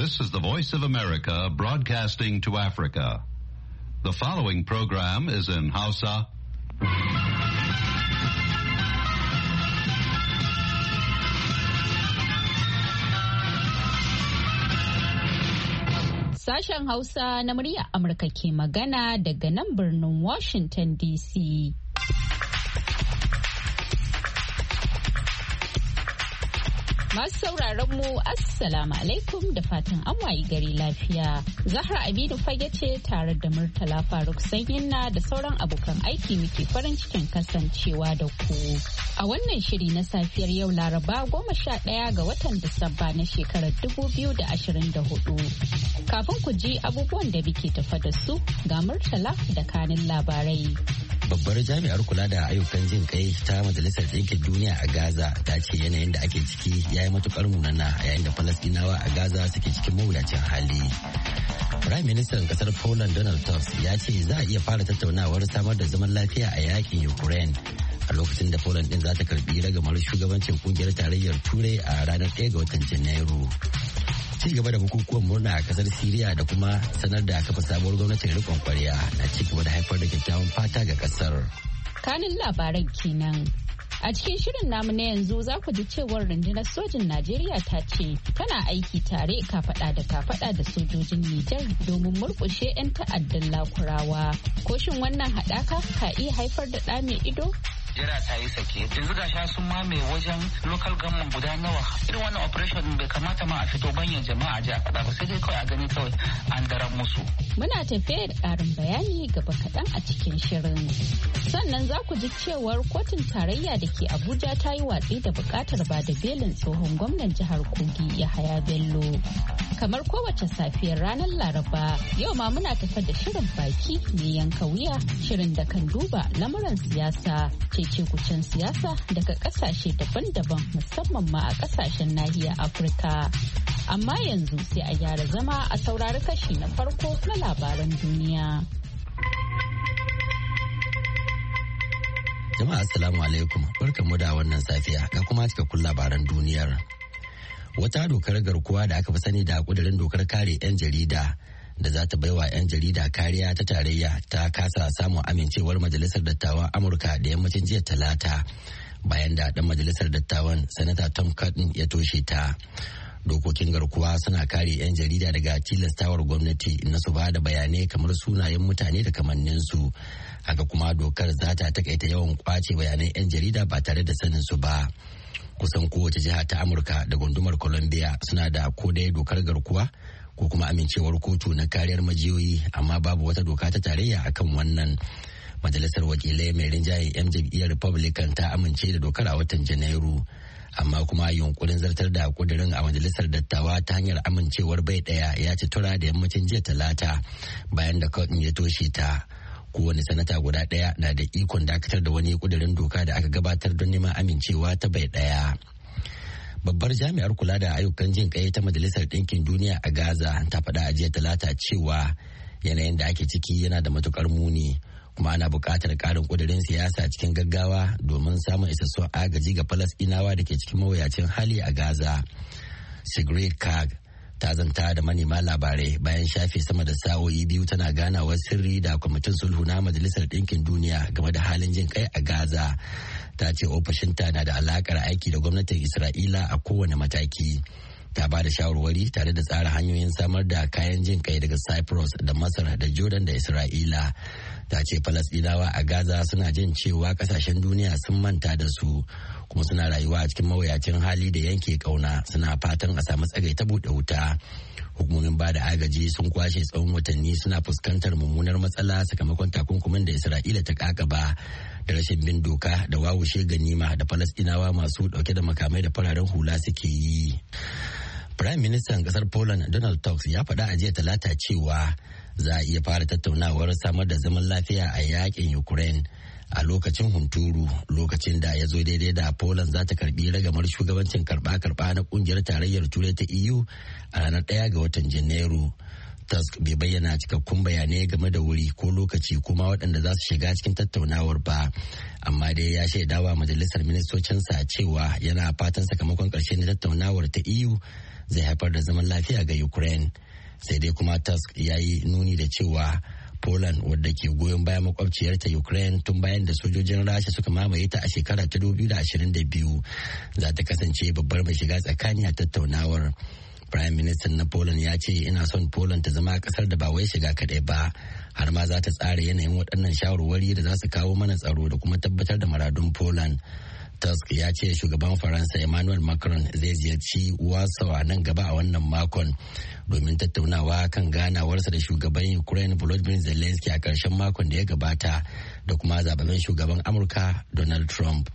This is the Voice of America broadcasting to Africa. The following program is in Hausa. Sashen Hausa na murya Amurka ke magana daga nan birnin Washington DC. Masu sauraron mu Assalamu alaikum da fatan an wayi gari lafiya. Zahra Aminu fage ce tare da Murtala Faruk Sanyinna da sauran abokan aiki muke farin cikin kasancewa da ku. A wannan shiri na safiyar yau Laraba 11 ga watan Disamba na shekarar 2024. Kafin ku ji abubuwan da muke tafa da su ga Murtala da kanin labarai. Babbar jami'ar kula da ayyukan jin kai ta Majalisar Ɗinkin Duniya a Gaza ta ce yanayin da ake ciki ya yi matukar munana yayin da Falasɗinawa a Gaza suke cikin mawuyacin hali. Prime Minister kasar Poland Donald Tusk ya ce za a iya fara tattaunawar samar da zaman lafiya a yakin Ukraine a lokacin da Poland din za ta karbi ragamar shugabancin kungiyar tarayyar Turai a ranar 1 ga watan Janairu. Ci gaba da bukukuwan murna a kasar Siriya da kuma sanar da kafa sabuwar gwamnatin rikon kwarya na ci gaba da haifar da kyakkyawan fata ga kasar. Kanin labaran kenan. A cikin shirin namu na yanzu za ku ji cewar rundunar sojin Najeriya ta ce tana aiki tare kafada da kafada da sojojin Nijar domin murkushe 'yan ta'addan Lakurawa. Ko shin wannan haɗaka ka iya haifar da ɗa mai ido? Jira ta yi sake yanzu ga sha sun mame wajen local government guda nawa irin wannan operation bai kamata ma a fito banyan jama'a ji a faɗa ba sai dai kawai a gani kawai an daren musu. Muna tafiya da ƙarin bayani gaba kaɗan a cikin shirin. Sannan za ku ji cewar kotun tarayya da ke Abuja ta yi watsi da buƙatar ba da belin tsohon gwamnan jihar Kogi Yahaya Bello. Kamar kowace safiyar ranar Laraba yau ma muna tafa da shirin baki mai yanka wuya shirin da kan duba lamuran siyasa cece-kucen siyasa daga kasashe daban-daban musamman ma a kasashen nahiyar Afirka. Amma yanzu sai a gyara zama a saurari kashi na farko na labaran duniya. Jama'a assalamu alaikum, barkanmu da wannan safiya ga kuma cikakkun labaran duniyar. Wata dokar garkuwa da aka fi sani da kudirin dokar kare 'yan jarida da za ta baiwa 'yan jarida kariya ta tarayya ta kasa samun amincewar majalisar dattawan Amurka da yammacin jiya Talata bayan da dan majalisar dattawan sanata Tom Cotton ya toshe ta. Dokokin garkuwa suna kare 'yan jarida daga tilastawar gwamnati na su ba da bayanai kamar sunayen mutane da kamanninsu. Haka kuma dokar za ta takaita yawan kwace bayanan 'yan jarida ba tare da sanin su ba. Kusan kowace jiha ta Amurka da gundumar Columbia suna da ko dai dokar garkuwa ko kuma amincewar kotu na kariyar majiyoyi, amma babu wata doka ta tarayya akan wannan. Majalisar wakilai mai rinjaye 'yan jam'iyyar Republican ta amince da dokar a watan Janairu, amma kuma yunkurin zartar da kudirin a majalisar dattawa ta hanyar amincewar bai daya ya ci tura da yammacin jiya Talata bayan da Cotton ya toshe ta. Kowane sanata guda daya na da ikon dakatar da wani kudirin doka da aka gabatar don neman amincewa ta bai daya. Babbar jami'ar kula da ayyukan jin kai ta Majalisar Ɗinkin Duniya a Gaza ta faɗa a jiya Talata cewa yanayin da ake ciki yana da matukar muni kuma ana buƙatar ƙarin ƙudurin siyasa cikin gaggawa domin samun isassun agaji ga Falasɗinawa da ke cikin mawuyacin hali a Gaza. Sigrid Kaag ta zanta da manema labarai bayan shafe sama da sa'o'i biyu tana ganawar sirri da kwamitin sulhu na Majalisar Ɗinkin Duniya game da halin jin kai a Gaza. Ta ce ofishinta na da alakar aiki da gwamnatin Isra'ila a kowane mataki. Ta ba da shawarwari tare da tsara hanyoyin samar da kayan jin kai daga Cyprus da Masar da Jordan da Isra'ila. Ta ce Falasɗinawa a Gaza suna jin cewa kasashen duniya sun manta da su kuma suna rayuwa a cikin mawuyacin hali da yanke kauna, suna fatan a samu tsagai ta buɗe wuta. Hukumomin ba da agaji sun kwashe tsawon watanni suna fuskantar mummunar matsala sakamakon takunkumin da Isra'ila ta kakaba da rashin bin doka da wawushe ganima da Falasɗinawa masu dauke da makamai da fararen hula suke yi. Prime Minister kasar Poland Donald Tusk ya faɗa a jiya Talata cewa za a iya fara tattaunawar samar da zaman lafiya a yakin Ukraine a lokacin hunturu, lokacin da ya zo daidai da Poland za ta karbi ragamar shugabancin karba-karba na kungiyar tarayyar Turai ta EU a ranar 1 ga watan Janairu. Tusk bai bayyana cikakkun bayanai game da wuri ko lokaci kuma waɗanda za su shiga cikin tattaunawar ba, amma dai ya shaidawa majalisar ministocinsa cewa yana fatan sakamakon ƙarshe na tattaunawar ta EU zai haifar da zaman lafiya ga Ukraine. Sai dai kuma Tusk ya yi nuni da cewa Poland, wadda ke goyon bayan makwabciyarta Ukraine tun bayan da sojojin Rasha suka mamaye ta a shekara ta 2022, za ta kasance babbar mai shiga tsakani a tattaunawar. Prime Minister na Poland ya ce ina son Poland ta zama kasar da ba wai shiga kaɗai ba, har ma za ta tsara yanayin waɗannan shawarwari da za su kawo mana tsaro da kuma tabbatar da muradun Poland. Tusk ya ce shugaban Faransa Emmanuel Macron zai ziyarci Warsaw nan gaba a wannan makon domin tattaunawa kan ganawarsa da shugaban Ukraine Volodymyr Zelensky a ƙarshen makon da ya gabata da kuma zababben shugaban Amurka Donald Trump.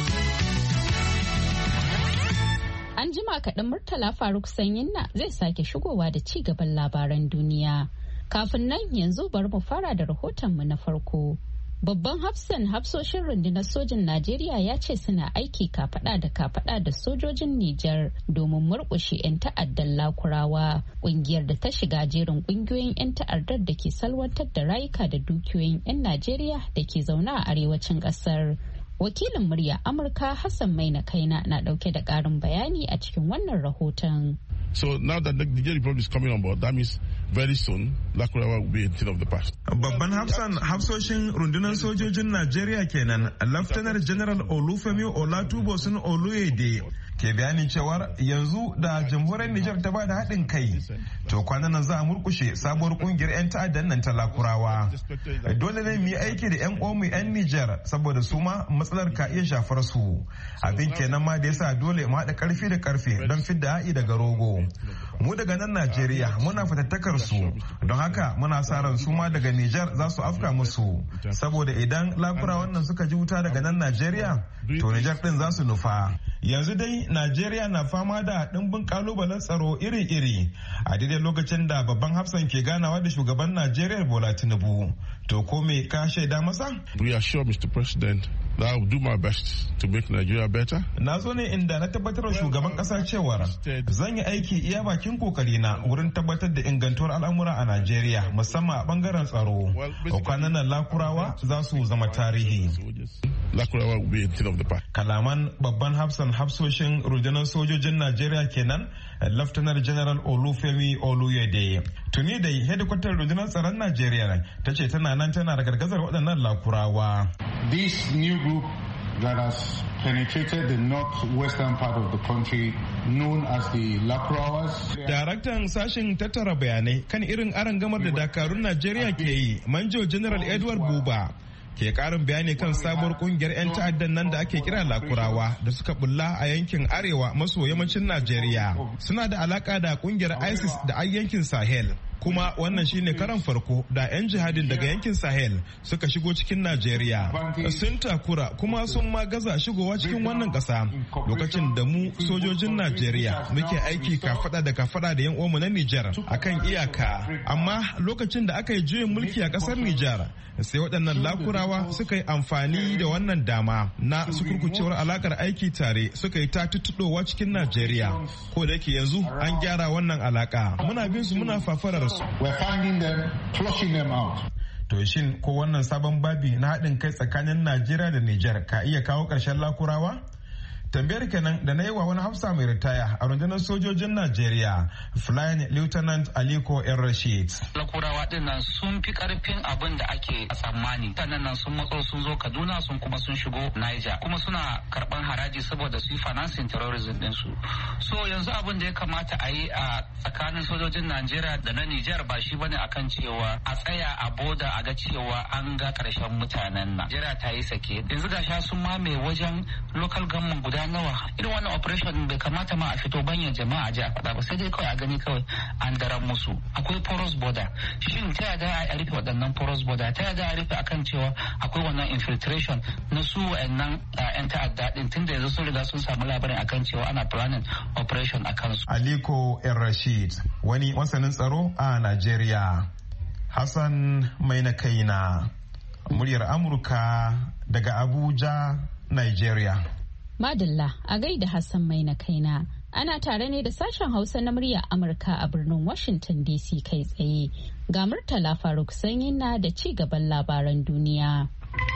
An jima kaɗan Murtala Faruk Sanyinna zai sake shigowa da ci gaban labaran duniya. Kafin nan yanzu bari mu fara da rahotonmu na farko. Babban hafsoshin rundunar sojin Najeriya ya ce suna aiki kafada da sojojin Nijar domin murƙushe 'yan ta'addar Lakurawa, ƙungiyar da ta shiga jerin ƙungiyoyin 'yan ta'addar da ke salwantar da rayuka da dukiyoyin 'yan Najeriya da ke zaune a arewacin ƙasar. Wakilin murya Amurka Hassan Maina Kaina na ɗauke da ƙarin bayani a cikin wannan rahoton. So now that the Niger Republic is coming on board, that means very soon Lakurawa will be a thing of the past. Babban hafsoshin rundunar sojojin Najeriya kenan, Lieutenant General Olufemi Olatubosun Oluyede ke bayanin cewar yanzu da jamhuriyar Nijar ta bada haɗin kai, to kwanan nan za a murkushe sabuwar kungiyar 'yan ta'addan nan ta Lakurawa. Dole ne mu yi aiki da 'yan uwanmu 'yan Nijar saboda su ma matsalar ka iya shafar su. Abin kenan ma da yasa dole mu haɗa ƙarfi da ƙarfe don fidda ha'i daga rogo. Mu daga nan Najeriya muna fatattakar su, don haka muna sa ran su ma daga Nijar za su afka musu, saboda idan Lakurawan nan suka ji wuta daga nan Najeriya, to Nijar din za su nufa. Yanzu dai Najeriya na fama da ɗimbin kalubalen tsaro iri-iri a daidai lokacin da babban hafsan ke ganawa da shugaban Najeriya Bola Tinubu. To ko me ka shaida masa? We are sure, Mr. President, that I will do my best to make Nigeria better. Na zo ne inda na tabbatar shugaban kasa cewar zan yi aiki iya bakin kokari na wurin tabbatar da ingantuwar al'amura a Najeriya, musamman a bangaren tsaro. Kwanan nan Lakurawa za su zama tarihi. Lakurawa will be a thing of the past. Kalaman babban hafsoshin rundunar sojojin Najeriya kenan, Lieutenant General Olufemi Oluyede. Tuni da hedikwatar rundunar tsaron Najeriya ta ce tana nan tana da gargazar waɗannan Lakurawa. This new group that has penetrated the northwestern part of the country known as the Lakurawas. Daraktan sashen tattara bayanai kan irin arangamar da dakarun Najeriya ke yi, Manjo General Edward Buba, ke karin bayani kan sabuwar kungiyar 'yan ta'addan nan da ake kira Lakurawa da suka bulla a yankin arewa maso yammacin Najeriya. Suna da alaka da kungiyar ISIS da yankin Sahel. Kuma wannan shine karan farko da 'yan jihadin daga yankin Sahel suka shigo cikin Najeriya. Sun takura kuma sun ma gaza shigowa cikin wannan ƙasa lokacin da mu sojojin Najeriya muke aiki kafada da yan uwanmu na Nijar akan iyaka. Amma lokacin da aka yi juyin mulki a ƙasar Nijar, sai waɗannan Lakurawa suka yi amfani da wannan dama na sukurkucewar alakar aiki tare, suka yi ta tuttuɗowa cikin Najeriya. Ko da yake yanzu an gyara wannan alaka, muna bin su muna fafarar su. We're finding them, flushing them out. To shin ko wannan sabon babi na haɗin kai tsakanin Najeriya da Nijar ka iya kawo ƙarshen Lakurawa? Tambayar kenan da na yi wa wani hafsa mai ritaya a rundunar sojojin Najeriya, Flying Lieutenant Aliko El Rashid. Lakurawa din nan sun fi karfin abin da ake tsammani. Sannan nan sun matso sun zo Kaduna sun kuma sun shigo Niger. Kuma suna karban haraji saboda su yi financing terrorism din su. So yanzu abin da ya kamata a yi a tsakanin sojojin Najeriya da na Niger ba shi bane akan cewa a tsaya a boda a ga cewa an ga karshen mutanen nan. Najeriya ta yi sake. Yanzu ga sun mamaye wajen local government guda nawa. Irin wannan operation bai kamata ma a fito banyan jama'a ji a faɗa ba, sai dai kawai a gani kawai an daren musu. Akwai porous border. Shin ta yada a rufe waɗannan porous border? Ta yada a rufe akan cewa akwai wannan infiltration na su wa'annan 'yan ta'adda din, tunda yanzu sun riga sun samu labarin akan cewa ana planning operation akan su. Aliko El Rashid, wani masanin tsaro a Najeriya. Hassan Maina Kaina, muryar Amurka daga Abuja, Nigeria. Madalla a gaida Hassan Maina Kaina. Ana tare ne da sashen Hausa na murya Amurka a birnin Washington DC kai tsaye. Ga Murtala Faruk Sanyina da ci gaban labaran duniya.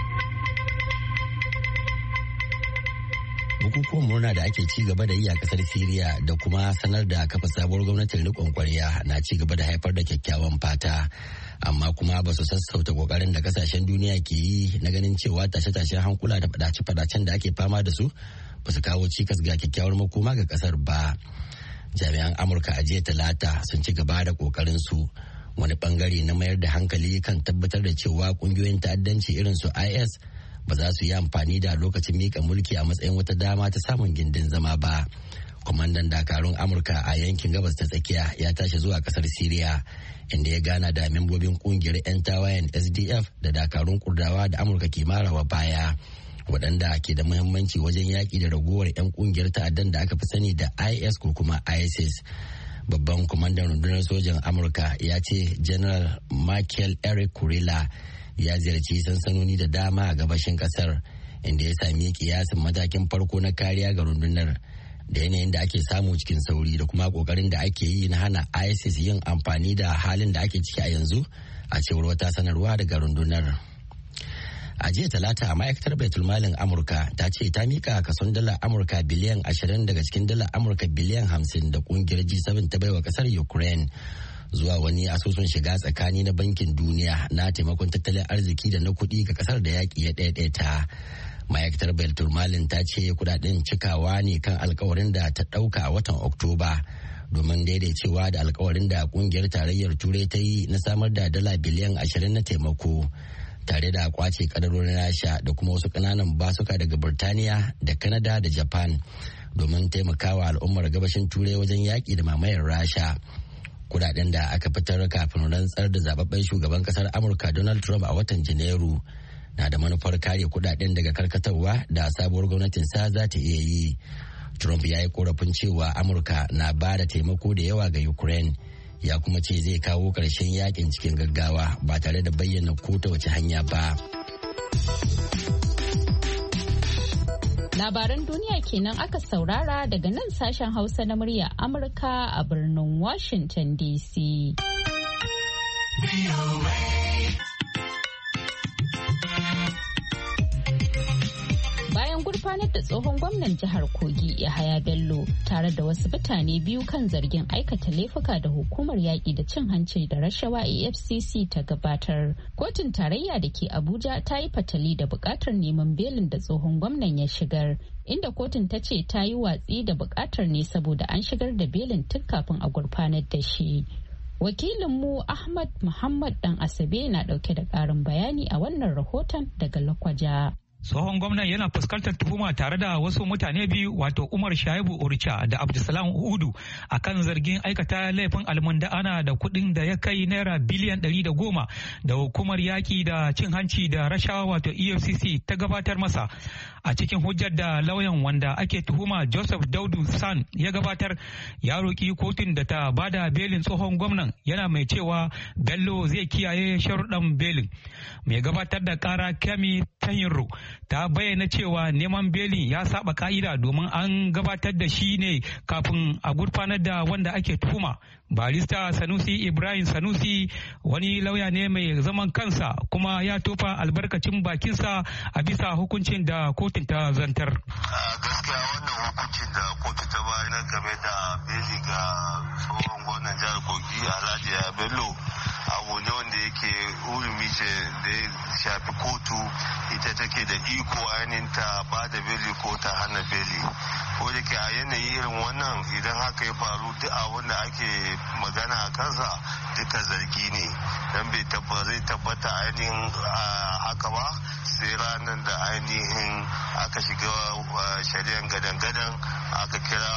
Bukukuwan murna da ake ci gaba da yi a kasar Siriya da kuma sanar da kafa sabuwar gwamnatin riƙon ƙwarya na ci gaba da haifar da kyakkyawan fata. Amma kuma ba su sassauta kokarin da kasashen duniya ke yi na ganin cewa tashe-tashen hankula da fadace-fadacen da ake fama da su ba su kawo cikas ga kyakkyawar makoma ga kasar ba. Jami'an Amurka a jiya Talata sun ci gaba da kokarin su wani bangare na mayar da hankali kan tabbatar da cewa kungiyoyin ta'addanci irin su IS ba za su yi amfani da lokacin mika mulki a matsayin wata dama ta samun gindin zama ba. Kwamandan dakarun Amurka a yankin gabas ta tsakiya ya tashi zuwa kasar Siriya inda ya gana da membobin kungiyar 'yan tawayen SDF da dakarun Kurdawa da Amurka ke marawa baya, waɗanda ke da muhimmanci wajen yaƙi da ragowar 'yan kungiyar ta'addan da aka fi sani da IS ko kuma ISIS. Babban kwamandan rundunar sojan Amurka ya ce General Michael Eric Kurilla ya ziyarci sansanoni da dama a gabashin kasar inda ya sami kiyasin matakin farko na kariya ga rundunar da yanayin da ake samu cikin sauri da kuma kokarin da ake yi na hana ISIS yin amfani da halin da ake ciki a yanzu, a cewar wata sanarwa daga rundunar. A jiya Talata, ma'aikatar baitulmalin Amurka ta ce ta mika kason dala Amurka biliyan 20 daga cikin dala Amurka biliyan 50 da kungiyar G7 ta baiwa kasar Ukraine zuwa wani asusun shiga tsakani na bankin duniya na taimakon tattalin arziki da na kuɗi ga kasar da yaƙi ya ɗaiɗaita. Ma'aikatar baitulmalin ta ce kudaden cikawa ne kan alkawarin da ta ɗauka a watan Oktoba domin daidaicewa da alkawarin da kungiyar tarayyar Turai ta yi na samar da dala biliyan 20 na taimako, tare da kwace kadarorin Rasha da kuma wasu ƙananan basuka daga Birtaniya da Canada da Japan domin taimakawa al'ummar gabashin Turai wajen yaƙi da mamayar Rasha. Kudaden da aka fitar kafin rantsar da zababben shugaban kasar Amurka Donald Trump a watan Janairu na da manufar kare kudaden daga karkatarwa da sabuwar gwamnatin sa za ta iya yi. Trump ya yi korafin cewa Amurka na ba da taimako da yawa ga Ukraine, ya kuma ce zai kawo ƙarshen yakin cikin gaggawa ba tare da bayyana ko ta wace hanya ba. Labaran duniya kenan aka saurara daga nan sashen Hausa na murya Amurka a birnin Washington DC. Bayan gurfanar da tsohon gwamnan jihar Kogi Yahaya Bello tare da wasu mutane biyu kan zargin aikata laifuka da hukumar yaƙi da cin hanci da rashawa EFCC ta gabatar. Kotun tarayya da ke Abuja ta yi fatali da buƙatar neman belin da tsohon gwamnan ya shigar, inda kotun ta ce ta yi watsi da buƙatar ne saboda an shigar da belin tun kafin a gurfanar da shi. Wakilinmu Ahmad Muhammad Dan Asabe na ɗauke da ƙarin bayani a wannan rahoton daga Lakwaja. Tsohon gwamnan yana fuskantar tuhuma tare da wasu mutane biyu, wato Umar Shaibu Urcha da Abdulsalam Udu, akan zargin aikata laifin almunda'ana da kuɗin da ya kai naira biliyan 110 da hukumar yaƙi da cin hanci da rashawa wato EFCC ta gabatar masa. A cikin hujjar da lauyan wanda ake tuhuma Joseph Daudu San ya gabatar, ya roƙi kotun da ta bada belin tsohon gwamnan, yana mai cewa Bello zai kiyaye sharuɗan belin. Mai gabatar da ƙara Kemi Tanyiro ta bayyana cewa neman belin ya saba ka'ida domin an gabatar da shi ne kafin a gurfanar da wanda ake tuhuma. Barista Sanusi Ibrahim Sanusi wani lauya ne mai zaman kansa kuma ya tofa albarkacin bakinsa a bisa hukuncin da kotun ta zantar. Gaskiya wannan hukuncin da kotu ta bayar game da beli ga tsohon gwamnan jihar Kogi Alhaji Bello abu ne wanda yake hurumi ce da ya shafi kotu, ita take da iko ainihin ta ba da beli ko ta hana beli. Ko da ke a yanayi irin wannan idan haka ya faru duk abin da ake magana a kansa duka zargi ne, don zai tabbata ainihin haka ba sai ranar da ainihin aka shiga shari'ar gadan-gadan aka kira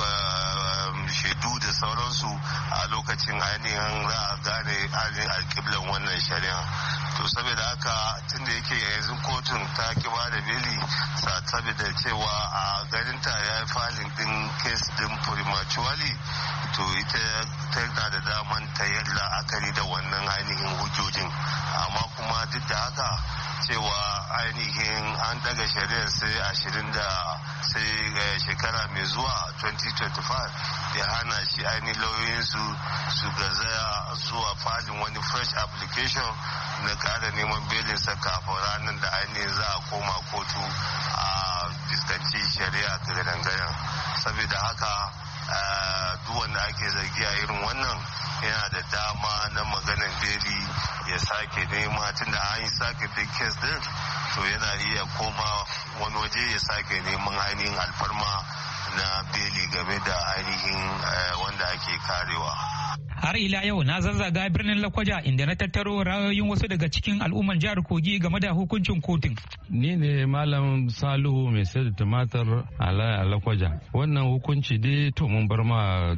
shaidu da sauransu, a lokacin ainihin za a gane ainihin alƙiblan wannan shari'a. To saboda haka tunda yake yanzu kotun ta ki ba da beli saboda cewa a ganinta ya yi falin din kes din prematurely, to ita tana da daman ta yi la'akari da wannan ainihin hujjojin, amma kuma duk da haka cewa ainihin an daga shari'ar sai sai shekara mai zuwa 2025 ya hana shi ainihin lauyoyinsu su gazaya zuwa falin wani fresh application na ƙara neman belinsa kafin ranar da ainihin za a koma kotu a fuskanci shari'a ta gadangadan. Saboda haka duk wanda ake zargi a irin wannan yana da dama na maganan beli ya sake nema, tunda an yi sake big case din, to yana iya koma wani waje ya sake neman ainihin alfarma na beli game da ainihin wanda ake karewa. Har ila yau na zazzaga birnin Lakwaja inda na tattaro ra'ayoyin wasu daga cikin al'umman jihar Kogi game da hukuncin kotun. Ni ne Malam Salihu mai sayar da tumatir a Lakwaja. Wannan hukunci dai to mun bar ma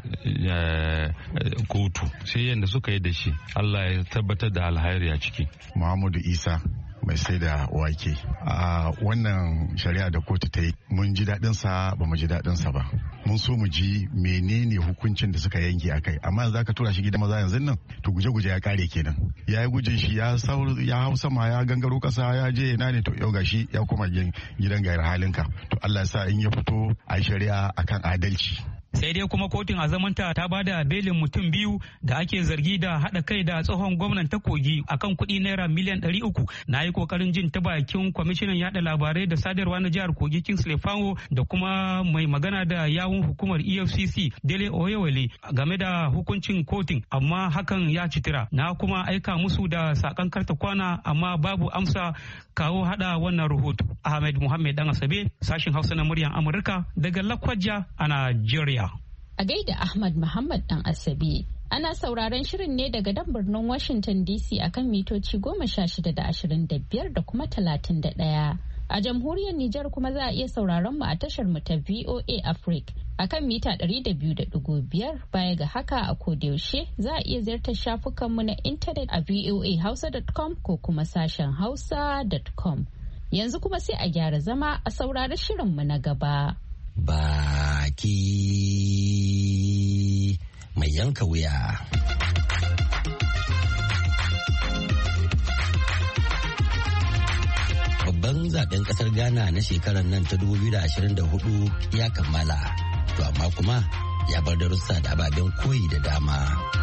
kotu sai yadda suka yi da shi. Allah ya tabbatar da alhairi a ciki. Muhammadu Isa mai sai da wake. A wannan shari'a da kotu ta yi mun ji daɗinsa ba mu ji daɗinsa ba. Mun so mu ji menene hukuncin da suka yanke a kai, amma za ka tura shi gidan maza yanzu nan to guje-guje ya kare kenan. Ya yi gujin shi ya hau sama ya gangaro kasa ya je ina ne to yau gashi ya koma gidan gayar halinka. To Allah ya sa in ya fito a shari'a akan adalci. Sai dai kuma kotun azamanta ta bada belin mutum biyu da ake zargi da haɗa kai da tsohon gwamnan ta Kogi akan kuɗi naira miliyan 300. Na yi kokarin jin ta bakin kwamishinan yaɗa labarai da sadarwa na jihar Kogi Kingsley Fango da kuma mai magana da yawun hukumar EFCC Dele Oyewale game da hukuncin kotun, amma hakan ya citira. Na kuma aika musu da sakan karta kwana amma babu amsa kawo hada wannan rahoto. Ahmed Muhammad Dan Asabe, sashin Hausa na muryar Amurka daga Lakwaja a Najeriya. A gaida Ahmad Muhammad Dan Asabe. Ana sauraron shirin ne daga dan birnin Washington DC akan mitoci 16 da 25 da kuma 31. A jamhuriyar Nijar kuma za a iya sauraron mu a tashar mu ta VOA Africa akan mita 200.5. Baya ga haka a kodayaushe za a iya ziyartar shafukan mu na intanet a voahausa.com ko kuma sashen hausa.com. Yanzu kuma sai a gyara zama a saurari shirin mu na gaba. Baki mai yanka wuya. Babban zaben kasar Ghana na shekarar nan ta 2024 ya kammala, to amma kuma ya bar darussa da ababen koyi da dama.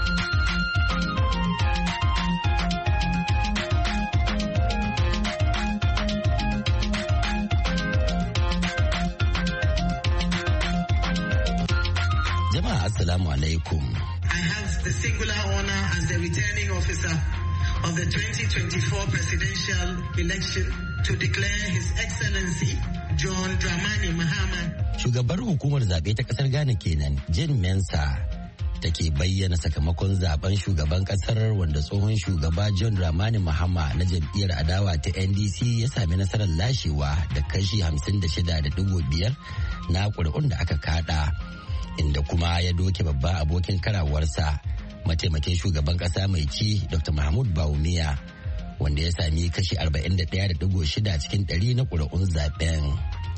Jama'a assalamu alaikum. I have the singular honor as the returning officer of the 2024 presidential election to declare His Excellency John Dramani Mahama. Shugabar hukumar zaɓe ta ƙasar Ghana kenan, Jane Mensa, take bayyana sakamakon zaben shugaban ƙasar wanda tsohon shugaba John Dramani Mahama na jam'iyyar adawa ta NDC ya sami nasarar lashewa da kashi 56.5 na ƙuri'un da aka kada. Inda kuma ya doke babban abokin karawarsa mataimakin shugaban kasa mai ci Dr. Mahmud Bawumia wanda ya sami kashi 41.6 cikin 100 na ƙuri'un zaben.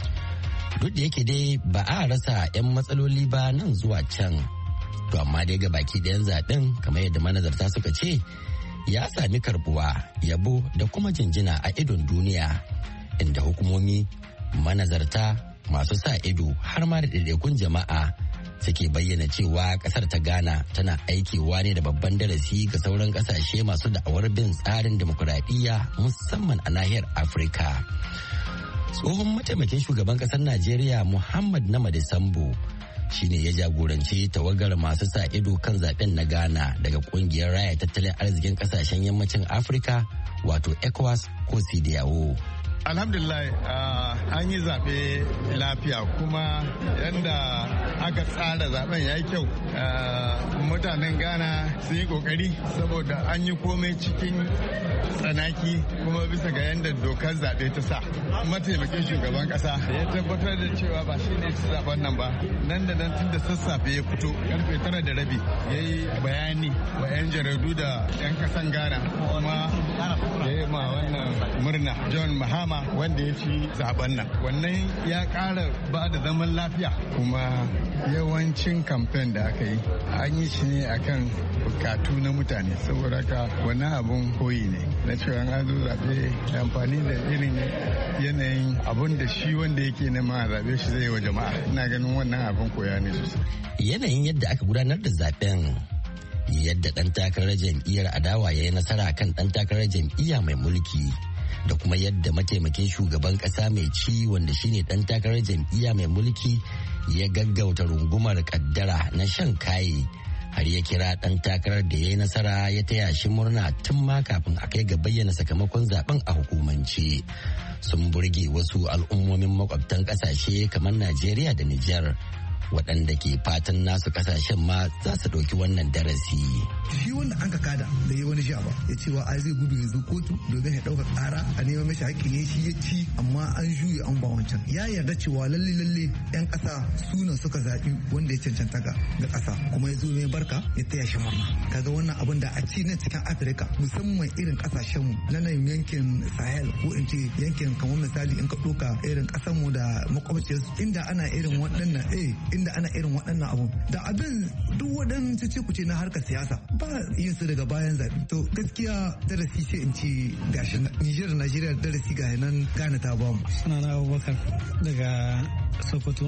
Duk da yake dai ba a rasa 'yan matsaloli ba nan zuwa can, to amma dai ga baki ɗayan zaben kamar yadda manazarta suka ce ya sami karbuwa, yabo da kuma jinjina a idon duniya, inda hukumomi, manazarta, masu sa ido har ma da ɗaiɗaikun jama'a suke bayyana cewa kasar ta Ghana tana aikewa ne da babban darasi ga sauran kasashe masu da'awar bin tsarin demokuraɗiyya musamman a nahiyar Afirka. Tsohon mataimakin shugaban kasar Najeriya Muhammad Namadi Sambo shine ya jagoranci tawagar masu sa ido kan zaben na Ghana daga kungiyar raya tattalin arzikin kasashen yammacin Afirka wato ECOWAS ko CEDEAO. Alhamdulillah an yi zaɓe lafiya kuma yadda aka tsara zaben ya yi kyau. Mutanen Ghana sun yi kokari saboda an yi komai cikin tsanaki kuma bisa ga yadda dokar zaɓe ta sa. Mataimakin shugaban ƙasa ya tabbatar da cewa ba shi ne ci zaben nan ba. Nan da nan tun da sassafe ya fito karfe 9:30 ya yi bayani wa 'yan jaradu da 'yan ƙasan Ghana kuma ya yi ma wannan murna John Mahama wanda ya ci zaben nan. Wannan ya ƙara ba da zaman lafiya kuma yawancin kamfen da aka yi an yi shi ne akan bukatu na mutane saboda haka wannan abun koyi ne. na cewa an zo zaɓe amfani da irin yanayin abun da shi wanda yake nema a zaɓe shi zai wa jama'a. Ina ganin wannan abin koya ne sosai. Yanayin yadda aka gudanar da zaben, yadda ɗan takarar jam'iyyar adawa ya yi nasara kan ɗan takarar jam'iyya mai mulki, da kuma yadda mataimakin shugaban ƙasa mai ci wanda shine ɗan takarar jam'iyya mai mulki ya gaggauta rungumar kaddara na shan kaye, har ya kira ɗan takarar da ya yi nasara ya taya shi murna tun ma kafin a kai ga bayyana sakamakon zaben a hukumance, sun burge wasu al'ummomin makwabtan ƙasashe kamar Najeriya da Nijar, waɗanda ke fatan nasu kasashen ma za su ɗauki wannan darasi. Shi wanda an ka kada da yi wani sha ba ya cewa ai zai gudu yanzu kotu domin ya ɗauka ƙara a neman mashi haƙƙi ne shi ya ci, amma an juye an ba wancan. Ya yarda cewa lalle 'yan ƙasa suna suka zaɓi wanda ya cancanta ga ƙasa, kuma ya zo mai barka ya taya shi murna. Kaga wannan abin da a ci nan cikin Afirka musamman irin ƙasashenmu na nan yankin Sahel ko in ce yankin kamar misali in ka ɗauka irin ƙasarmu da makwabciyarsu inda ana irin waɗannan inda ana irin waɗannan abu da abin duk waɗannan cece kuce na harkar siyasa ba yin su daga bayan zaɓe. To gaskiya darasi sai in ce gashi Nijar da Najeriya darasi ga nan Ghana ta bamu. Sunana Abubakar daga Sokoto.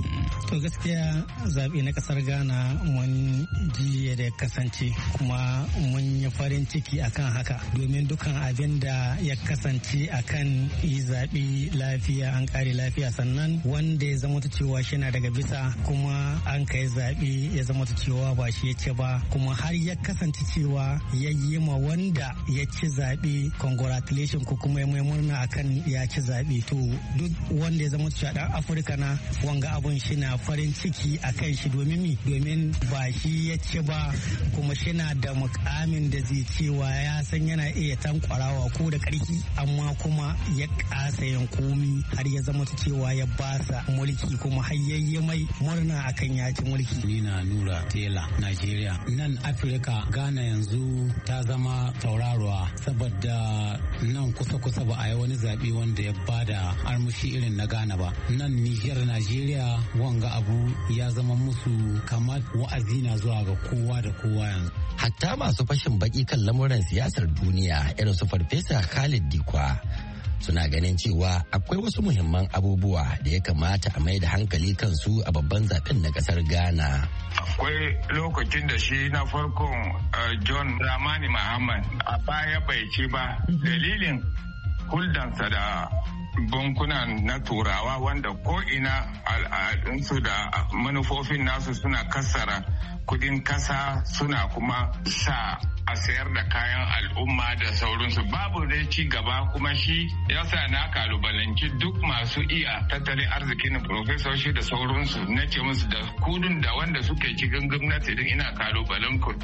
To gaskiya zaɓe na ƙasar Ghana mun ji da ya kasance kuma mun yi farin ciki akan haka, domin dukan abin da ya kasance akan yi zaɓe lafiya an ƙare lafiya, sannan wanda ya zama cewa shi na daga bisa kuma an kai zaɓe ya zama cewa ba shi ya ci ba, kuma har ya kasance cewa ya yi ma wanda ya ci zaɓe congratulation ko kuma ya mai murna akan ya ci zaɓe. To duk wanda ya zama cewa ɗan Afirka na wanga abun shi na farin ciki akan shi, domin ba shi ya ci ba, kuma shi na da mukamin da zai cewa ya san yana iya tankwarawa ko da ƙarfi, amma kuma ya ƙasa yin komi har ya zama cewa ya basa mulki kuma har yayye mai murna akan ya ci mulki. Ni na Nura Tela, Najeriya. Nan Afirka Ghana yanzu ta zama tauraruwa saboda nan kusa-kusa ba a yi wani zaɓe wanda ya bada armushi irin na Ghana ba. Nan Nijar, Najeriya wanga abu ya zama musu kamar wa'azi na zuwa ga kowa da kowa yanzu. Hatta masu fashin baki kan lamuran siyasar duniya irin su Farfesa Khalid Dikwa suna ganin cewa akwai wasu muhimman abubuwa da ya kamata a mai da hankali kansu a babban zaben na kasar Ghana. Akwai lokacin da shi na farkon John Dramani Mahama a baya bai ci ba, dalilin huldansa da bankunan na turawa wanda ko ina al'adunsu da manufofin nasu suna kassara kudin kasa, suna kuma sa a sayar da kayan al'umma da sauransu. Babu dai ci gaba, kuma shi ya sa na kalubalanci duk masu iya tattalin arzikin profesoshi da sauransu, na ce musu da kudin da wanda suke cikin gwamnati din ina kalubalen ku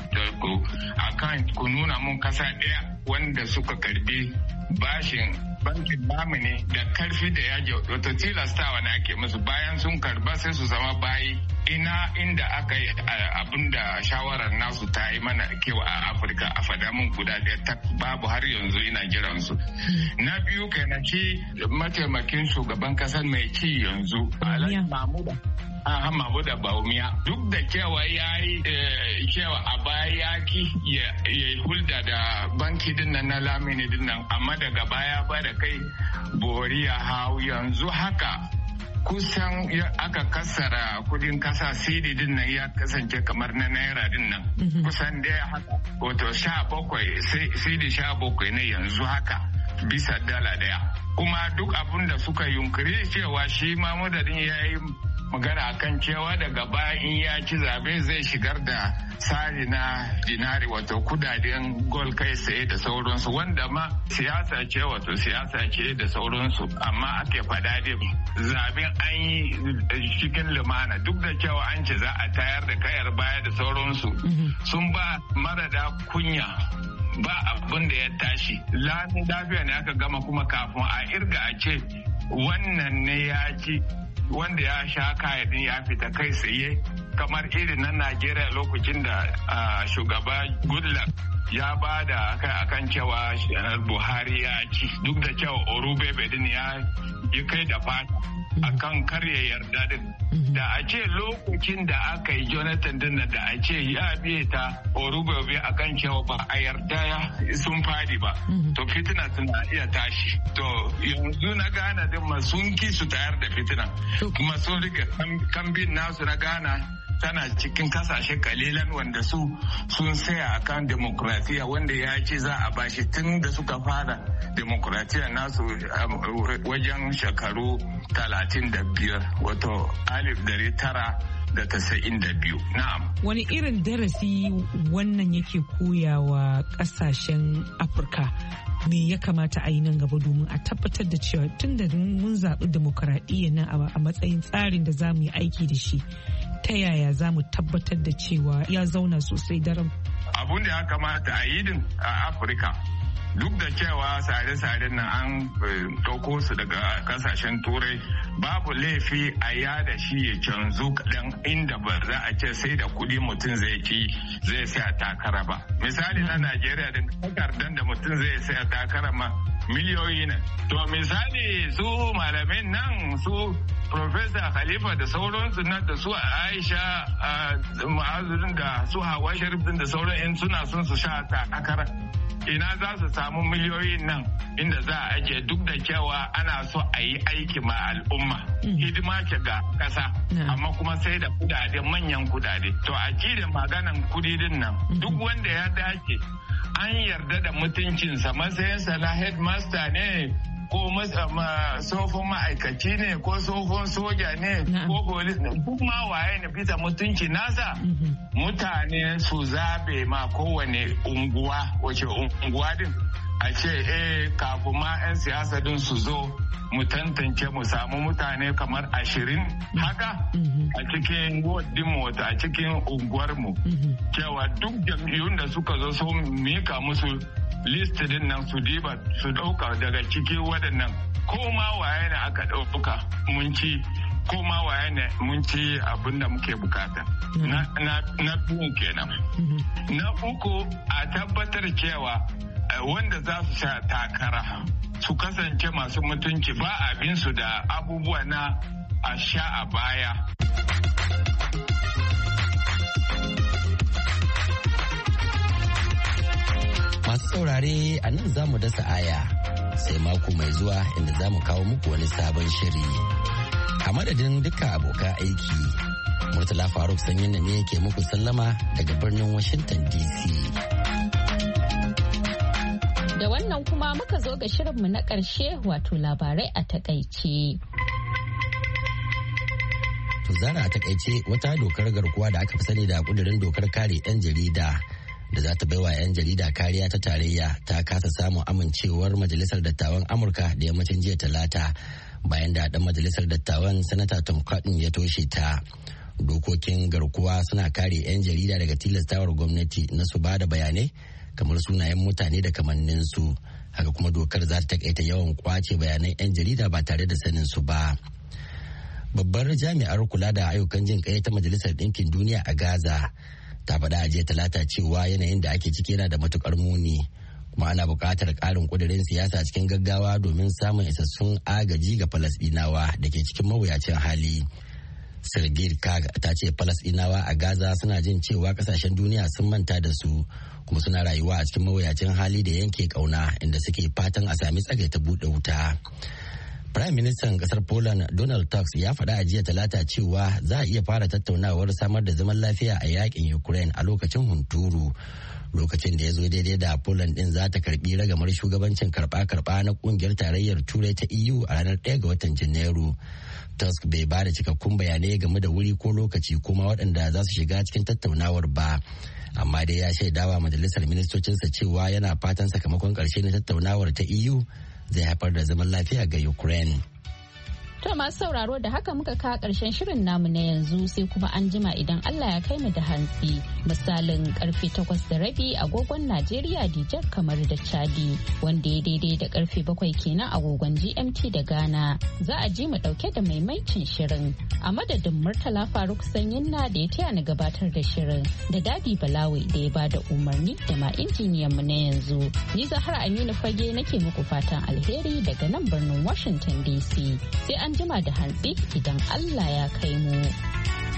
akan ku nuna mun kasa ɗaya wanda suka karbi bashin bankin namu ne da karfi da yaji, wato tilastawa na ake musu, bayan sun karba sai su zama bayi. Inda aka yi abin da shawarar nasu ta yi mana kyau a Afirka a fada mun guda ɗaya babu har yanzu ina jiran su. Na biyu kenan shi mataimakin shugaban kasar mai ci yanzu Alhaji Mahmuda Bawumia, duk da cewa ya yi cewa a baya ya ki ya hulda da banki dinnan na lamini dinnan, amma daga baya ba da kai bori ya hau yanzu haka kusan aka kassara kudin kasa CD din nan ya kasance kamar na naira din nan kusan dai haka, wato 17 CD 17 ne yanzu haka bisa dala daya. Kuma duk abin da suka yunkuri cewa shi Mahmudin ya yi magana akan cewa daga baya in ya ci zabe zai shigar da tsari na dinari, wato kudaden gol kai tsaye da sauransu, wanda ma siyasa ce, wato siyasa ce da sauransu, amma ake fada da zaben an yi cikin lumana, duk da cewa an ce za a tayar da kayar baya da sauransu. Sun ba marada kunya, ba abin da ya tashi lafiya ne aka gama, kuma kafin a irga a ce wannan ne ya ci, wanda ya sha kayan ya fita kai tsaye, kamar irin na Najeriya lokacin da shugaba Goodluck ya ba da akan cewa Buhari ya ci, duk da cewa Orubebe din ya kai da fata. akan karya yarda din. Da a ce lokacin da aka yi Jonathan din da a ce ya biye ta Orugobe akan cewa ba a yarda sun fadi ba. To fitina suna iya tashi. To yanzu na Ghana din sun ki su tayar da fitina. Kuma sun rike kambin nasu na Ghana tana cikin kasashe kalilan wanda sun saya akan demokratiya wanda ya ce za a bashi tun da suka fara demokratiya nasu wajen shekaru 35 wato 1992. Na'am. Wani irin darasi wannan yake koyawa kasashen Afirka? Me ya kamata a yi nan gaba domin a tabbatar da cewa tun da mun zaɓi demokradiyya nan a matsayin tsarin da za mu yi aiki da shi, ta yaya za mu tabbatar da cewa ya zauna sosai daram? Abun da ya kamata a yi din a Afirka, duk da cewa sare-saren nan an ɗauko su daga kasashen turai, babu laifi a yada shi ya canzu kaɗan inda ba za a ce sai da kuɗi mutum zai saya takara ba. Misali na Najeriya da takardar da mutum zai saya takara ma miliyoyi ne. To misali su malamin nan su Profesa Khalifa da sauransu nan da su Aisha Ma'azurin da su Hawa Sharif da sauran in suna son su sha takara. Ina za su samu miliyoyin nan inda za a ajiye duk da cewa ana so a yi aiki ma al'umma. Hidima ce ga kasa, amma kuma sai da kudade, manyan kudade. To a da maganan kudidin nan duk wanda ya dace an yarda da mutuncinsa matsayinsa na headmaster ne ko tsofin ma'aikaci ne ko tsofin soja ne ko polis ne duk ma waye ne bisa mutunci nasa mutane su zabe ma kowane unguwa wace unguwa din a ce kafin ma 'yan siyasa din su zo mu tantance mu samu mutane kamar 20 haka a cikin wardinmu wata a cikin unguwarmu cewa duk jam'iyyun da suka zo sun mika musu list din nan su diba su dauka daga ciki waɗannan ko ma waye ne aka dauka mun ci ko ma waye ne mun ci abin da muke bukata na biyu kenan na uku a tabbatar cewa wanda za su sha takara su kasance masu mutunci ba abin su da abubuwa na a sha a baya. Masu saurare a nan za mu dasa aya sai mako mai zuwa inda za mu kawo muku wani sabon shiri. A madadin duka abokan aiki, Murtala Faruk Sanyin ne ke muku sallama daga birnin Washington DC. Da wannan kuma muka zo ga shirinmu na ƙarshe wato labarai a takaice. To Zara a takaice wata dokar garkuwa da aka fi sani da kudirin dokar kare 'yan jarida da za ta baiwa 'yan jarida kariya ta tarayya ta kasa samun amincewar Majalisar Dattawan Amurka da yammacin jiya Talata bayan da dan Majalisar Dattawan Sanata Tom Cotton ya toshe ta. Dokokin garkuwa suna kare 'yan jarida daga tilastawar gwamnati na su ba da bayanai kamar sunayen mutane da kamanninsu. Haka kuma dokar za ta takaita yawan kwace bayanan 'yan jarida ba tare da sanin su ba. Babbar jami'ar kula da ayyukan jin kai ta Majalisar Ɗinkin Duniya a Gaza ta faɗa a jiya Talata cewa yanayin da ake ciki yana da matukar muni kuma ana buƙatar ƙarin ƙudurin siyasa cikin gaggawa domin samun isassun agaji ga Falasɗinawa da ke cikin mawuyacin hali. Sergei Kag ta ce Falasɗinawa a Gaza suna jin cewa ƙasashen duniya sun manta da su kuma suna rayuwa a cikin mawuyacin hali da yanke ƙauna inda suke fatan a sami tsagaita buɗe wuta. Prime Ministan kasar Poland Donald Tusk ya faɗa a jiya Talata cewa za a iya fara tattaunawar samar da zaman lafiya a yakin Ukraine a lokacin hunturu. Lokacin da ya zo daidai da Poland din za ta karbi ragamar shugabancin karba-karba na kungiyar tarayyar Turai ta EU a ranar 1 ga watan Janairu. Tusk bai ba da cikakkun bayanai game da wuri ko lokaci kuma waɗanda za su shiga cikin tattaunawar ba. Amma dai ya shaidawa majalisar ministocinsa cewa yana fatan sakamakon ƙarshe na tattaunawar ta EU zai haifar da zaman lafiya ga Ukraine. To masu sauraro da haka muka kawo ƙarshen shirin namu na yanzu sai kuma an jima idan Allah ya kai mu da hantsi misalin karfe 8:30 agogon Najeriya Nijar kamar da Chadi wanda ya daidai da karfe 7 kenan agogon GMT da Ghana za a ji mu dauke da maimaicin shirin a madadin Murtala Faruk Sanyinna da ya taya ni gabatar da shirin da Dadi Balawi da ya bada umarni da ma injiniyan mu na yanzu ni Zahra Aminu Fage nake muku fatan alheri daga nan birnin Washington DC sai an an jima da hantsi idan Allah ya kai mu.